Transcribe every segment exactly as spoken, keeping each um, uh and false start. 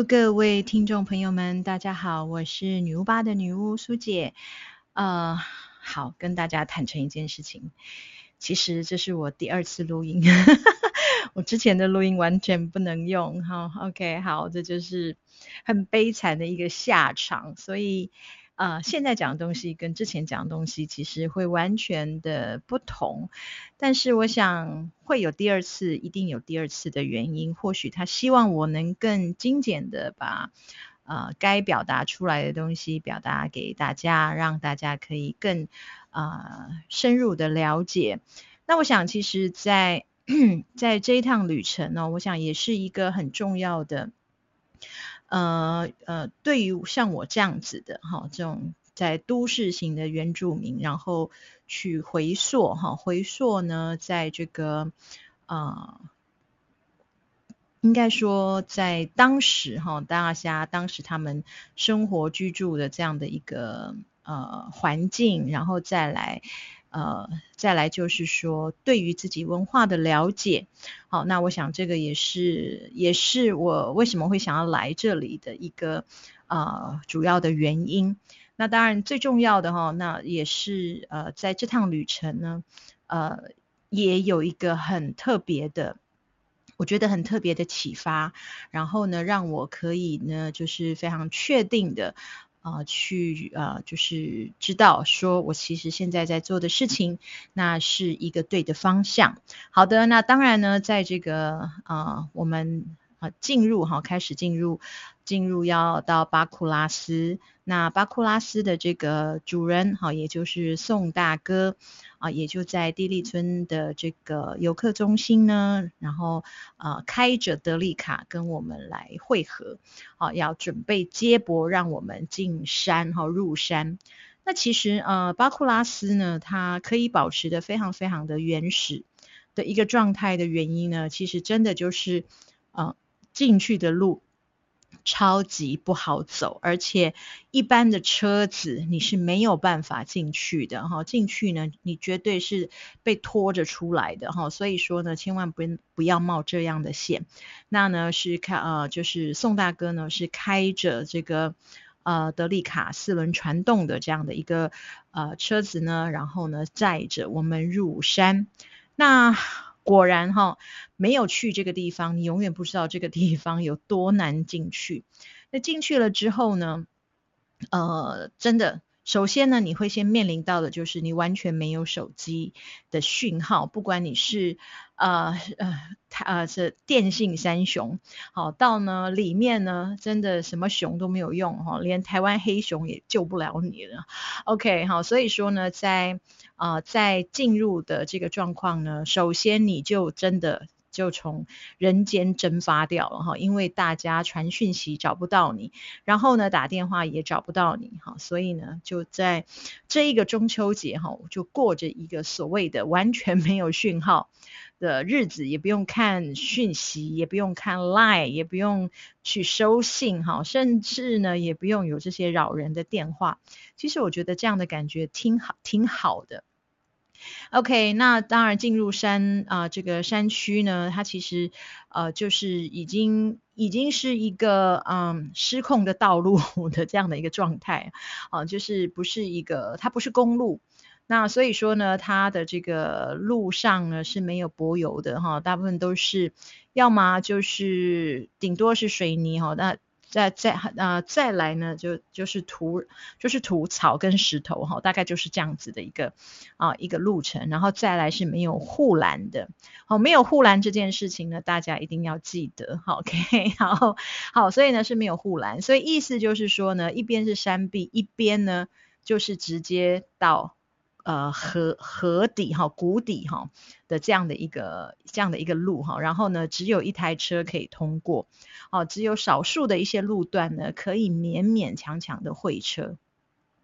各位听众朋友们，大家好，我是女巫吧的女巫苏姐。呃，好，跟大家坦诚一件事情，其实这是我第二次录音，我之前的录音完全不能用。好 ，OK， 好，这就是很悲惨的一个下场，所以呃，现在讲的东西跟之前讲的东西其实会完全的不同，但是我想会有第二次，一定有第二次的原因，或许他希望我能更精简的把呃该表达出来的东西表达给大家，让大家可以更呃深入的了解。那我想其实在在这一趟旅程呢、我想也是一个很重要的呃呃，对于像我这样子的哈，这种在都市型的原住民，然后去回溯哈，回溯呢，在这个呃，应该说在当时哈，大家当时他们生活居住的这样的一个呃环境，然后再来呃再来就是说对于自己文化的了解。好，那我想这个也是也是我为什么会想要来这里的一个呃主要的原因。那当然最重要的哈，那也是呃在这趟旅程呢，呃也有一个很特别的。我觉得很特别的启发，然后呢，让我可以呢，就是非常确定的，呃，去呃，就是知道说我其实现在在做的事情，那是一个对的方向。好的，那当然呢，在这个呃，我们呃进入哈，开始进入进入要到巴库拉斯，那巴库拉斯的这个主人哈，也就是宋大哥啊，也就在地利村的这个游客中心呢，然后呃开着德利卡跟我们来会合，啊，要准备接驳让我们进山哈，入山。那其实呃巴库拉斯呢，它可以保持的非常非常的原始的一个状态的原因呢，其实真的就是呃进去的路超级不好走，而且一般的车子你是没有办法进去的哈，进去呢你绝对是被拖着出来的哈，所以说呢千万不不要冒这样的险。那呢是开呃就是宋大哥呢是开着这个呃德利卡四轮传动的这样的一个呃车子呢，然后呢载着我们入山。那果然哈，没有去这个地方，你永远不知道这个地方有多难进去。那进去了之后呢，呃，真的，首先呢，你会先面临到的就是你完全没有手机的讯号，不管你是呃呃呃是电信三雄，好到呢里面呢，真的什么熊都没有用哈，连台湾黑熊也救不了你了。OK，好，所以说呢，在呃在进入的这个状况呢，首先你就真的就从人间蒸发掉了哈，因为大家传讯息找不到你，然后呢打电话也找不到你哈，所以呢就在这一个中秋节哈，就过着一个所谓的完全没有讯号的日子，也不用看讯息，也不用看 Line， 也不用去收信哈，甚至呢也不用有这些扰人的电话。其实我觉得这样的感觉挺好，挺好的。OK，那当然进入山啊、呃这个山区呢，它其实呃就是已经已经是一个嗯失控的道路的这样的一个状态啊、就是不是一个它不是公路。那所以说呢，它的这个路上呢是没有柏油的哈，大部分都是要么就是顶多是水泥哈，那再再呃再来呢就就是土就是土草跟石头哈，大概就是这样子的一个啊一个路程，然后再来是没有护栏的。好，没有护栏这件事情呢，大家一定要记得。好，OK，好好，所以呢是没有护栏，所以意思就是说呢，一边是山壁，一边呢就是直接到呃河河底哈谷底哈的这样的一个这样的一个路哈，然后呢只有一台车可以通过，哦，只有少数的一些路段呢可以勉勉强强的会车。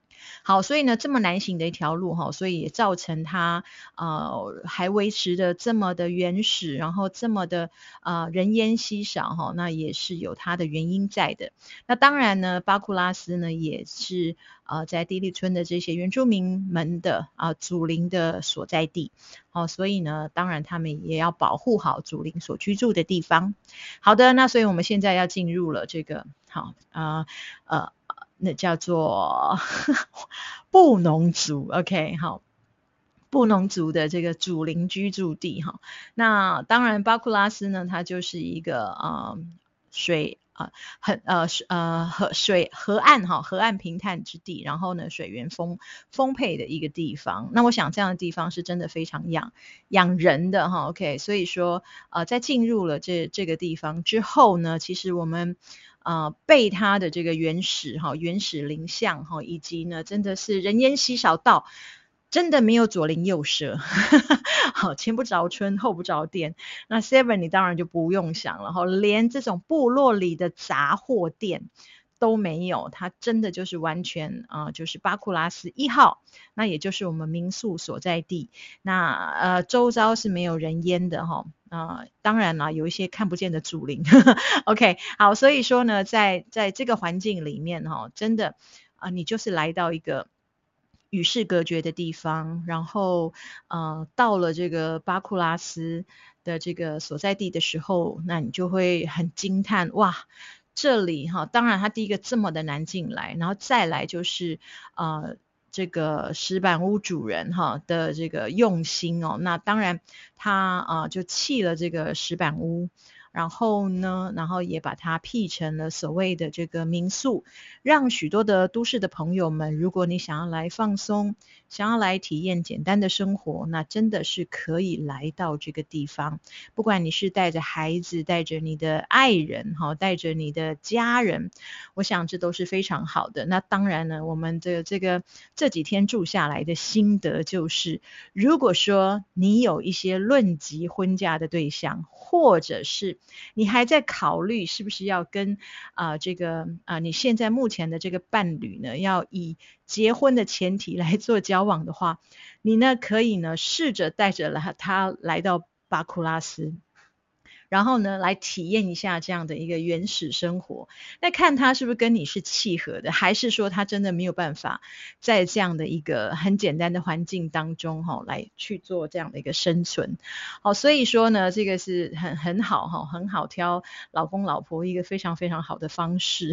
好，所以呢这么难行的一条路哈，所以也造成它呃还维持的这么的原始，然后这么的呃人烟稀少哈，那也是有它的原因在的。那当然呢，巴库拉斯呢也是呃在地利村的这些原住民们的啊、呃、祖灵的所在地。好，所以呢当然他们也要保护好祖灵所居住的地方。好的，那所以我们现在要进入了这个好呃呃那叫做布农族 OK 好，布农族的这个祖灵居住地哈。那当然巴库拉斯呢它就是一个呃水呃很呃呃河水河岸哈，河岸平坦之地，然后呢水源丰丰沛的一个地方。那我想这样的地方是真的非常养养人的哈 OK， 所以说呃在进入了这这个地方之后呢，其实我们呃，被它的这个原始哈、原始林相哈，以及呢，真的是人烟稀少到真的没有左邻右舍，好，前不着村后不着店。那 Seven 你当然就不用想了哈，连这种部落里的杂货店都没有，它真的就是完全啊、呃，就是巴库拉斯一号，那也就是我们民宿所在地。那呃，周遭是没有人烟的哈。呃，当然啦，有一些看不见的祖灵。OK， 好，所以说呢，在在这个环境里面哈，真的啊、呃，你就是来到一个与世隔绝的地方，然后呃，到了这个巴库拉斯的这个所在地的时候，那你就会很惊叹，哇！这里哈，当然它第一个这么的难进来，然后再来就是呃这个石板屋主人哈的这个用心哦，那当然他啊、呃、就弃了这个石板屋，然后呢，然后也把它辟成了所谓的这个民宿，让许多的都市的朋友们，如果你想要来放松，想要来体验简单的生活，那真的是可以来到这个地方。不管你是带着孩子，带着你的爱人，带着你的家人，我想这都是非常好的。那当然呢，我们的这个这几天住下来的心得就是，如果说你有一些论及婚嫁的对象，或者是你还在考虑是不是要跟啊、呃、这个啊、呃、你现在目前的这个伴侣呢，要以结婚的前提来做交往的话，你呢可以呢试着带着他来到巴库拉斯，然后呢来体验一下这样的一个原始生活，那看他是不是跟你是契合的，还是说他真的没有办法在这样的一个很简单的环境当中、哦、来去做这样的一个生存。好，所以说呢这个是很很好、哦、很好挑老公老婆一个非常非常好的方式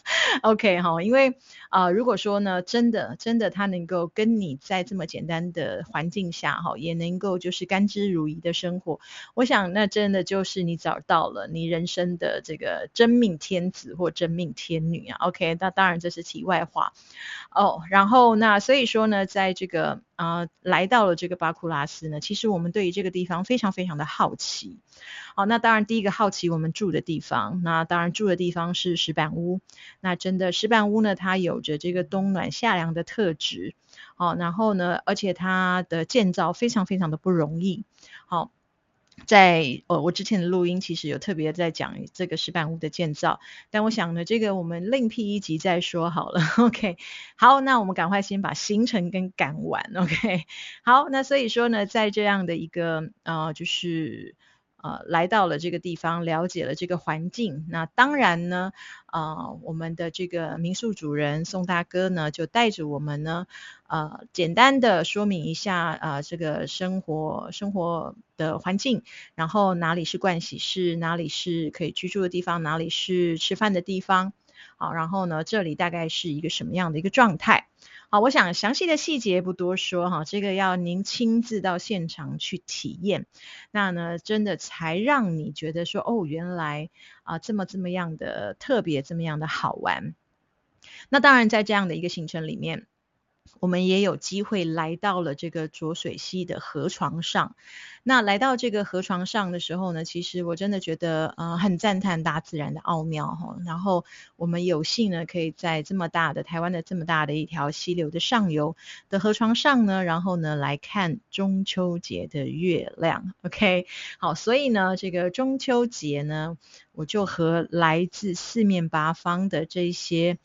OK 哈，因为啊、呃，如果说呢，真的真的他能够跟你在这么简单的环境下哈，也能够就是甘之如饴的生活，我想那真的就是你找到了你人生的这个真命天子或真命天女啊。OK， 那当然这是题外话哦。然后那所以说呢，在这个啊、呃、来到了这个巴库拉斯呢，其实我们对于这个地方非常非常的好奇。好，那当然第一个好奇我们住的地方，那当然住的地方是石板屋。那真的石板屋呢，它有着这个冬暖夏凉的特质。好，然后呢，而且它的建造非常非常的不容易。好，在呃我之前的录音其实有特别在讲这个石板屋的建造，但我想呢这个我们另辟一集再说好了。OK， 好，那我们赶快先把行程跟赶完。OK， 好，那所以说呢在这样的一个呃就是呃，来到了这个地方，了解了这个环境，那当然呢呃，我们的这个民宿主人宋大哥呢就带着我们呢呃，简单的说明一下呃这个生活生活的环境，然后哪里是盥洗室，哪里是可以居住的地方，哪里是吃饭的地方。好，然后呢这里大概是一个什么样的一个状态。好，我想详细的细节不多说哈，这个要您亲自到现场去体验，那呢真的才让你觉得说哦原来啊、呃、这么这么样的特别，这么样的好玩。那当然在这样的一个行程里面，我们也有机会来到了这个浊水溪的河床上。那来到这个河床上的时候呢，其实我真的觉得呃很赞叹大自然的奥妙哈。然后我们有幸呢可以在这么大的台湾的这么大的一条溪流的上游的河床上呢，然后呢来看中秋节的月亮。 OK， 好，所以呢这个中秋节呢，我就和来自四面八方的这些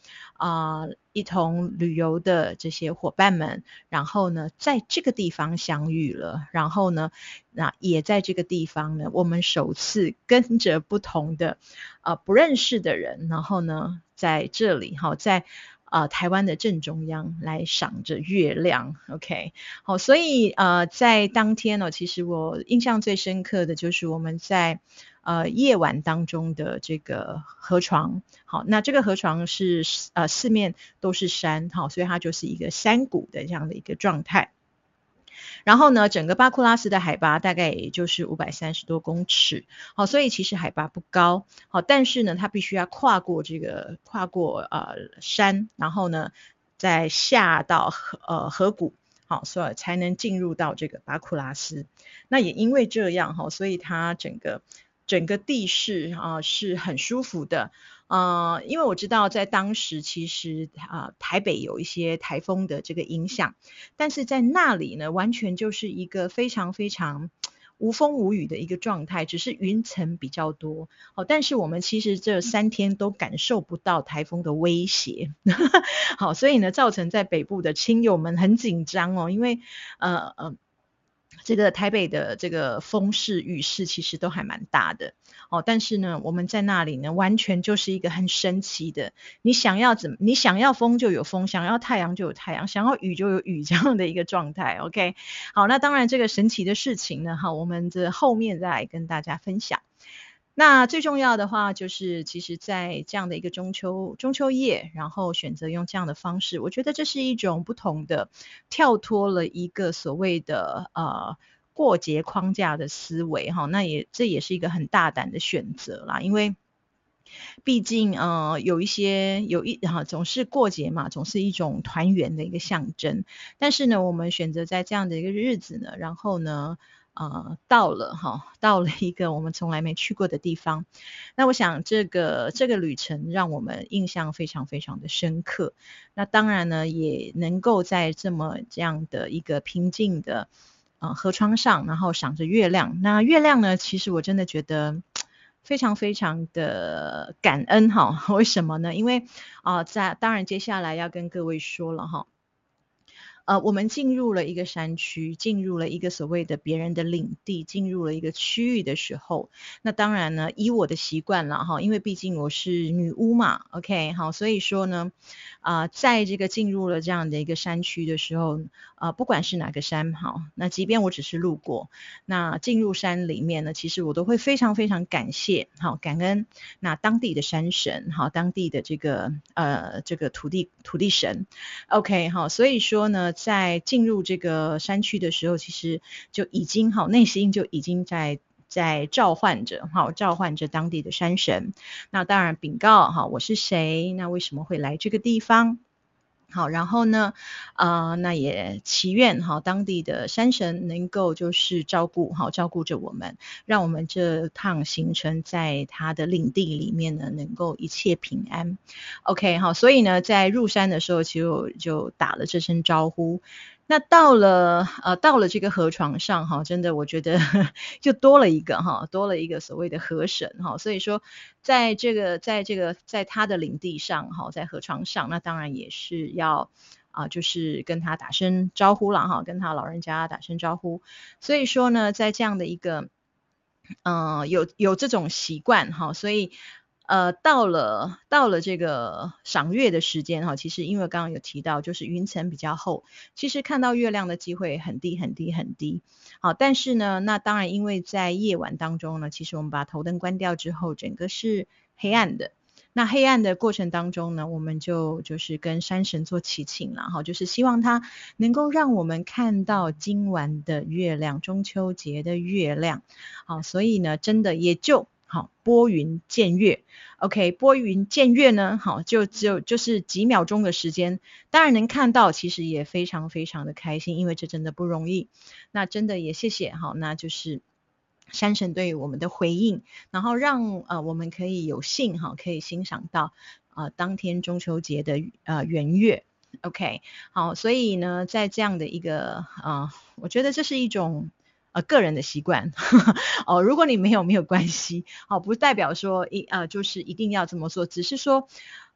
啊、呃、一同旅游的这些伙伴们，然后呢在这个地方相遇了，然后呢那也在这个地方呢，我们首次跟着不同的呃不认识的人，然后呢在这里好在呃台湾的正中央来赏着月亮。 OK， 好，所以呃在当天呢、哦，其实我印象最深刻的就是我们在呃夜晚当中的这个河床。好，那这个河床是呃四面都是山，好，所以它就是一个山谷的这样的一个状态。然后呢，整个巴库拉斯的海拔大概也就是五百三十多公尺，好，所以其实海拔不高，好，但是呢，它必须要跨过这个跨过呃山，然后呢，再下到河呃河谷，好，所以才能进入到这个巴库拉斯。那也因为这样哈，所以它整个整个地势啊、呃、是很舒服的。呃，因为我知道在当时其实啊、呃、台北有一些台风的这个影响，但是在那里呢，完全就是一个非常非常无风无雨的一个状态，只是云层比较多。好，但是我们其实这三天都感受不到台风的威胁。好，所以呢，造成在北部的亲友们很紧张哦，因为呃呃。这个台北的这个风势雨势其实都还蛮大的哦，但是呢，我们在那里呢，完全就是一个很神奇的，你想要怎么，你想要风就有风，想要太阳就有太阳，想要雨就有雨这样的一个状态。OK， 好，那当然这个神奇的事情呢，哈，我们这后面再来跟大家分享。那最重要的话就是，其实在这样的一个中秋中秋夜，然后选择用这样的方式，我觉得这是一种不同的，跳脱了一个所谓的呃过节框架的思维哈。那也这也是一个很大胆的选择啦，因为毕竟呃有一些有一哈、总是过节嘛，总是一种团圆的一个象征。但是呢，我们选择在这样的一个日子呢，然后呢。呃，到了哈，到了一个我们从来没去过的地方。那我想这个这个旅程让我们印象非常非常的深刻。那当然呢，也能够在这么这样的一个平静的呃河床上，然后赏着月亮。那月亮呢，其实我真的觉得非常非常的感恩哈。为什么呢？因为啊、呃，在当然接下来要跟各位说了哈。呃，我们进入了一个山区，进入了一个所谓的别人的领地，进入了一个区域的时候，那当然呢，以我的习惯了哈，因为毕竟我是女巫嘛 ，OK， 好，所以说呢，啊、呃，在这个进入了这样的一个山区的时候，啊、呃，不管是哪个山好，那即便我只是路过，那进入山里面呢，其实我都会非常非常感谢，好，感恩那当地的山神，好，当地的这个呃这个土地土地神。OK， 好，所以说呢，在进入这个山区的时候，其实就已经好，内心就已经在在召唤着，好，召唤着当地的山神。那当然禀告，好，我是谁？那为什么会来这个地方？好，然后呢，呃，那也祈愿哈，当地的山神能够就是照顾好，照顾着我们，让我们这趟行程在他的领地里面呢，能够一切平安。OK， 好，所以呢，在入山的时候，其实我就打了这声招呼。那到了呃到了这个河床上哈，真的我觉得就多了一个哈，多了一个所谓的河神哈，所以说在这个在这个在他的领地上哈，在河床上，那当然也是要啊、呃，就是跟他打声招呼了哈，跟他老人家打声招呼。所以说呢，在这样的一个嗯、呃、有有这种习惯哈，所以。呃，到了到了这个赏月的时间哈，其实因为刚刚有提到，就是云层比较厚，其实看到月亮的机会很低很低很低。好，但是呢，那当然因为在夜晚当中呢，其实我们把头灯关掉之后，整个是黑暗的。那黑暗的过程当中呢，我们就就是跟山神做祈请了哈，就是希望他能够让我们看到今晚的月亮，中秋节的月亮。好，所以呢，真的也就。好，拨云见月 ，OK， 拨云见月呢，好，就只有就是几秒钟的时间，当然能看到，其实也非常非常的开心，因为这真的不容易。那真的也谢谢，好，那就是山神对于我们的回应，然后让呃我们可以有幸哈，可以欣赏到呃当天中秋节的呃圆月。OK， 好，所以呢，在这样的一个呃，我觉得这是一种。呃，个人的习惯哦，如果你没有没有关系，好、哦，不代表说一呃就是一定要这么做，只是说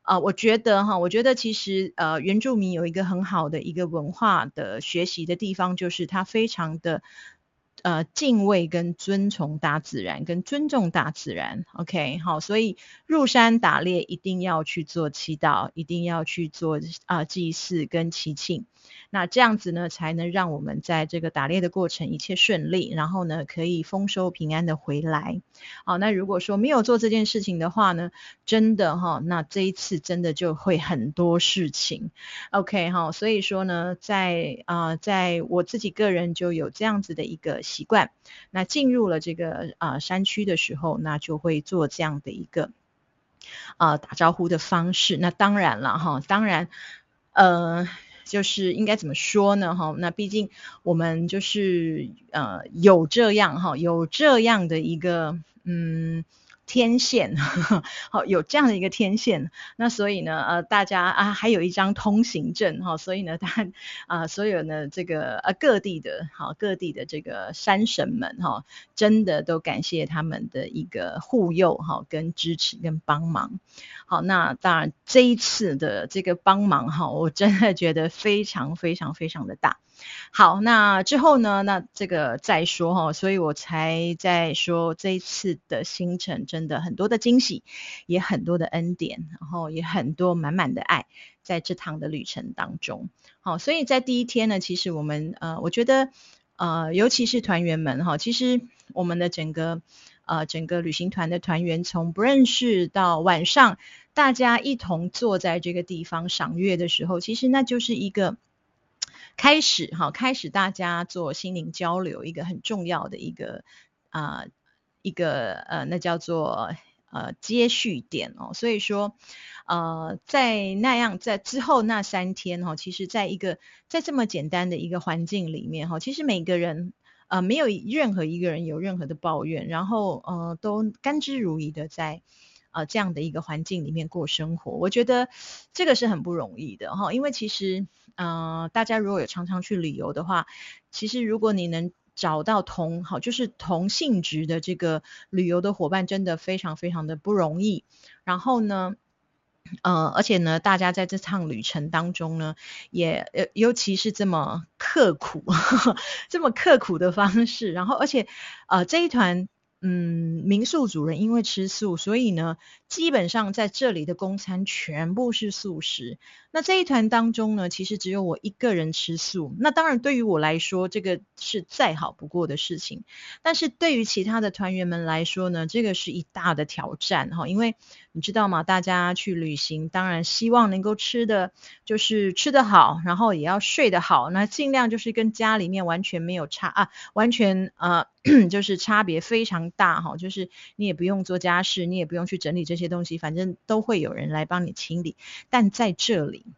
呃，我觉得哈，我觉得其实呃，原住民有一个很好的一个文化的学习的地方，就是他非常的呃敬畏跟尊崇大自然，跟尊重大自然。OK，好，所以入山打猎一定要去做祈祷，一定要去做啊、呃、祭祀跟祈庆。那这样子呢，才能让我们在这个打猎的过程一切顺利，然后呢，可以丰收平安的回来。好，那如果说没有做这件事情的话呢，真的哈，那这一次真的就会很多事情。OK 哈，所以说呢，在啊、呃，在我自己个人就有这样子的一个习惯，那进入了这个啊、呃、山区的时候，那就会做这样的一个呃打招呼的方式。那当然了哈，当然呃。就是应该怎么说呢哈？那毕竟我们就是呃有这样哈，有这样的一个嗯天线，好有这样的一个天线，那所以呢呃大家啊还有一张通行证哈，所以呢大啊、呃、所有呢这个呃各地的好各地的这个山神们哈，真的都感谢他们的一个护佑哈跟支持跟帮忙。好，那当然这一次的这个帮忙哈，我真的觉得非常非常非常的大。好，那之后呢，那这个再说哈，所以我才在说这一次的行程真的很多的惊喜，也很多的恩典，然后也很多满满的爱在这趟的旅程当中。好，所以在第一天呢，其实我们呃，我觉得呃，尤其是团员们哈，其实我们的整个呃整个旅行团的团员从不认识到晚上大家一同坐在这个地方赏月的时候，其实那就是一个开始哈，开始大家做心灵交流一个很重要的一个啊、呃、一个呃那叫做呃接续点哦，所以说呃在那样在之后那三天哈、哦，其实在一个在这么简单的一个环境里面哈、哦，其实每个人呃没有任何一个人有任何的抱怨，然后呃都甘之如饴的在呃这样的一个环境里面过生活，我觉得这个是很不容易的哈、哦，因为其实呃大家如果有常常去旅游的话，其实如果你能找到同好就是同性质的这个旅游的伙伴，真的非常非常的不容易。然后呢呃，而且呢，大家在这趟旅程当中呢，也呃，尤其是这么刻苦，这么刻苦的方式，然后而且呃，这一团嗯民宿主人因为吃素，所以呢，基本上在这里的供餐全部是素食。那这一团当中呢，其实只有我一个人吃素。那当然对于我来说，这个是再好不过的事情。但是对于其他的团员们来说呢，这个是一大的挑战哈，因为你知道吗？大家去旅行，当然希望能够吃的就是吃得好，然后也要睡得好，那尽量就是跟家里面完全没有差啊，完全呃就是差别非常大哈，就是你也不用做家事，你也不用去整理这些东西，反正都会有人来帮你清理。但在这里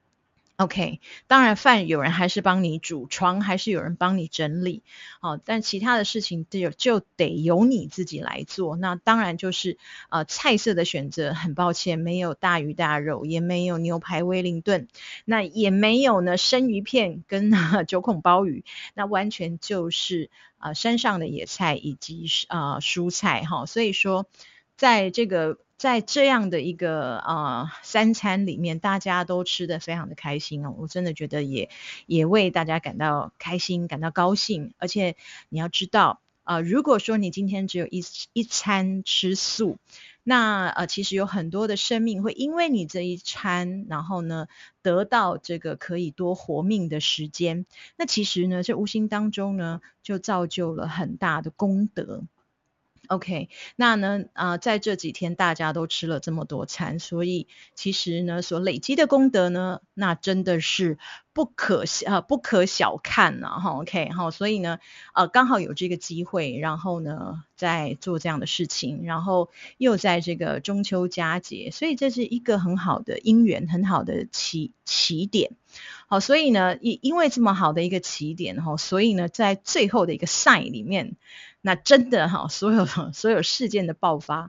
OK，当然饭有人还是帮你煮，床还是有人帮你整理，哦，但其他的事情就就得由你自己来做。那当然就是呃菜色的选择，很抱歉没有大鱼大肉，也没有牛排威灵顿，那也没有呢生鱼片跟九孔鲍鱼，那完全就是呃山上的野菜以及呃蔬菜哈、哦，所以说在这个。在这样的一个呃三餐里面，大家都吃得非常的开心哦，我真的觉得也也为大家感到开心，感到高兴。而且你要知道，呃，如果说你今天只有一一餐吃素，那呃其实有很多的生命会因为你这一餐，然后呢得到这个可以多活命的时间。那其实呢，这无形当中呢，就造就了很大的功德。OK，那呢，呃，在这几天大家都吃了这么多餐，所以其实呢，所累积的功德呢，那真的是不可呃不可小看呐、哈。OK，好，所以呢，呃，刚好有这个机会，然后呢，在做这样的事情，然后又在这个中秋佳节，所以这是一个很好的因缘，很好的起起点。好，所以呢，因因为这么好的一个起点哈，所以呢，在最后的一个 sign 里面。那真的哈，所有所有事件的爆发，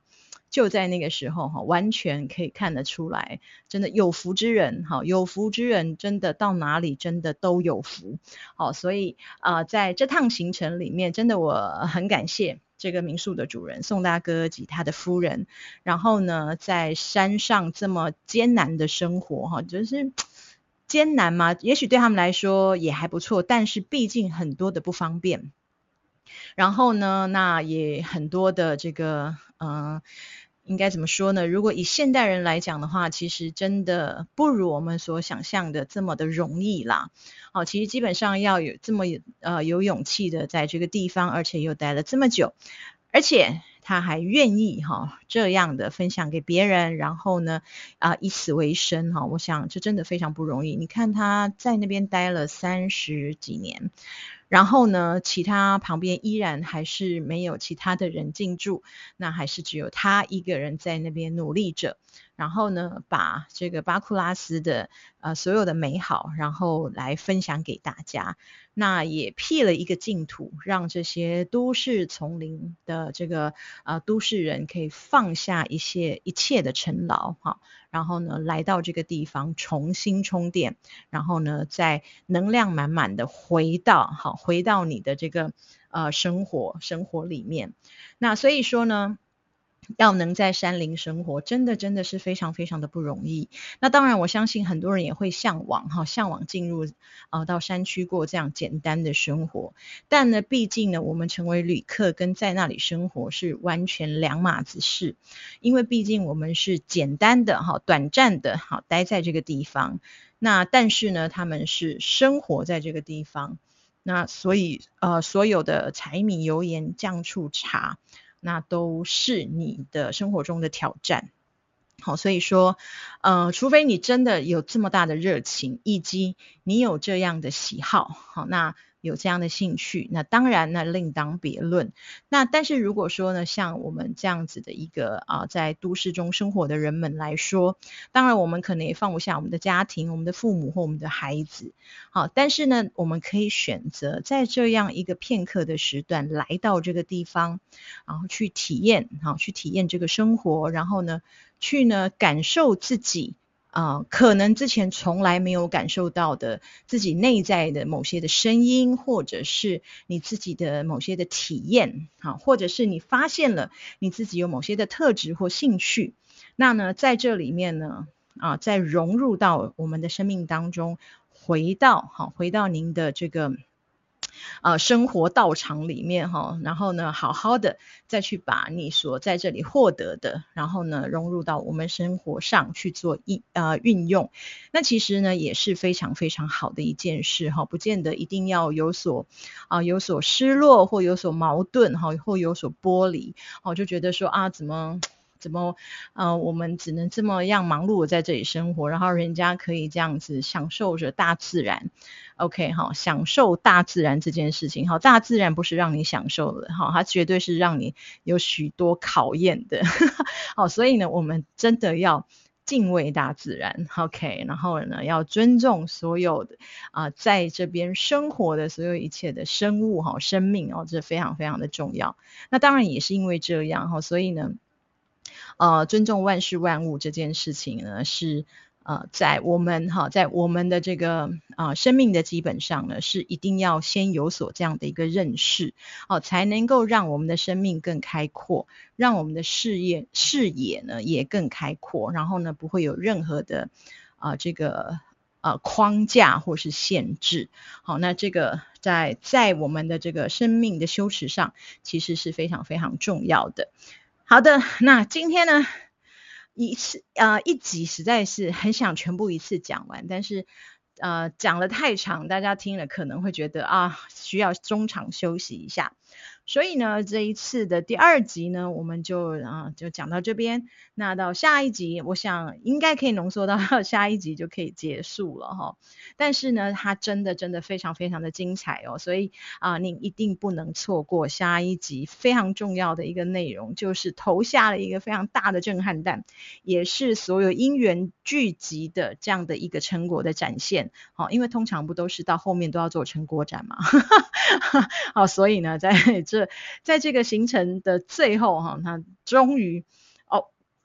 就在那个时候哈，完全可以看得出来，真的有福之人哈，有福之人真的到哪里真的都有福。好，所以呃，在这趟行程里面，真的我很感谢这个民宿的主人宋大哥及他的夫人。然后呢，在山上这么艰难的生活哈，就是艰难嘛，也许对他们来说也还不错，但是毕竟很多的不方便。然后呢，那也很多的这个呃，应该怎么说呢？如果以现代人来讲的话，其实真的不如我们所想象的这么的容易啦。好，其实基本上要有这么呃有勇气的在这个地方，而且又待了这么久，而且他还愿意哈这样的分享给别人，然后呢啊、呃、以此为生哈，我想这真的非常不容易。你看他在那边待了三十几年。然后呢，其他旁边依然还是没有其他的人进驻，那还是只有他一个人在那边努力着。然后呢，把这个巴库拉斯的呃所有的美好，然后来分享给大家。那也辟了一个净土，让这些都市丛林的这个呃都市人可以放下一些一切的尘劳哈，然后呢来到这个地方重新充电，然后呢再能量满满的回到好回到你的这个呃生活生活里面。那所以说呢，要能在山林生活，真的真的是非常非常的不容易。那当然我相信很多人也会向往哈，向往进入呃到山区过这样简单的生活。但呢，毕竟呢，我们成为旅客跟在那里生活是完全两码子事。因为毕竟我们是简单的哈，短暂的哈待在这个地方。那但是呢，他们是生活在这个地方。那所以呃所有的柴米油盐酱醋茶，那都是你的生活中的挑战。好，所以说呃除非你真的有这么大的热情，以及你有这样的喜好，好，那有这样的兴趣，那当然那另当别论。那但是如果说呢，像我们这样子的一个啊、呃，在都市中生活的人们来说，当然我们可能也放不下我们的家庭、我们的父母或我们的孩子。好，但是呢，我们可以选择在这样一个片刻的时段来到这个地方，然后去体验，好，去体验这个生活，然后呢，去呢感受自己。呃，可能之前从来没有感受到的自己内在的某些的声音，或者是你自己的某些的体验，好，或者是你发现了你自己有某些的特质或兴趣，那呢，在这里面呢，啊，再融入到我们的生命当中，回到好，回到您的这个。呃，生活道场里面哈，然后呢，好好的再去把你所在这里获得的，然后呢，融入到我们生活上去做一呃运用。那其实呢，也是非常非常好的一件事哈，不见得一定要有所啊、呃、有所失落或有所矛盾哈，或有所剥离，我就觉得说啊，怎么。怎么呃我们只能这么样忙碌的在这里生活，然后人家可以这样子享受着大自然。OK 好，享受大自然这件事情，好，大自然不是让你享受的，好，它绝对是让你有许多考验的。好，所以呢，我们真的要敬畏大自然 ，OK， 然后呢，要尊重所有的啊、呃，在这边生活的所有一切的生物哈，生命哦，这非常非常的重要。那当然也是因为这样哈，所以呢。呃，尊重万事万物这件事情呢，是呃，在我们哈，在我们的这个啊、呃、生命的基本上呢，是一定要先有所这样的一个认识，哦，才能够让我们的生命更开阔，让我们的视野视野呢也更开阔，然后呢，不会有任何的啊、呃、这个呃框架或是限制。好，那这个在在我们的这个生命的修持上，其实是非常非常重要的。好的，那今天呢，一次呃一集实在是很想全部一次讲完，但是呃讲了太长，大家听了可能会觉得啊需要中场休息一下。所以呢，这一次的第二集呢，我们就啊、呃、就讲到这边。那到下一集，我想应该可以浓缩到下一集就可以结束了哈。但是呢，它真的真的非常非常的精彩哦，所以啊、呃，你一定不能错过下一集非常重要的一个内容，就是投下了一个非常大的震撼弹，也是所有因缘聚集的这样的一个成果的展现。好、哦，因为通常不都是到后面都要做成果展嘛，好、哦，所以呢，在这在这个行程的最后哈，他终于哦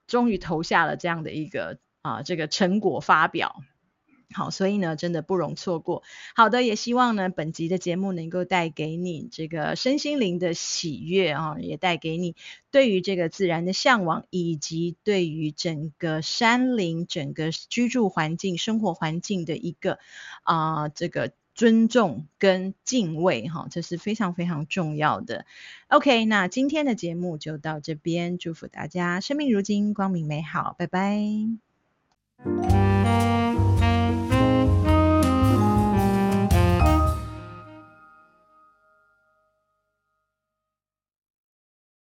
终于投下了这样的一个啊、这个成果发表。好，所以呢真的不容错过。好的，也希望呢本集的节目能够带给你这个身心灵的喜悦啊，也带给你对于这个自然的向往，以及对于整个山林整个居住环境生活环境的一个啊、呃、这个尊重跟敬畏哈，这是非常非常重要的。OK， 那今天的节目就到这边，祝福大家生命如金，光明美好，拜拜。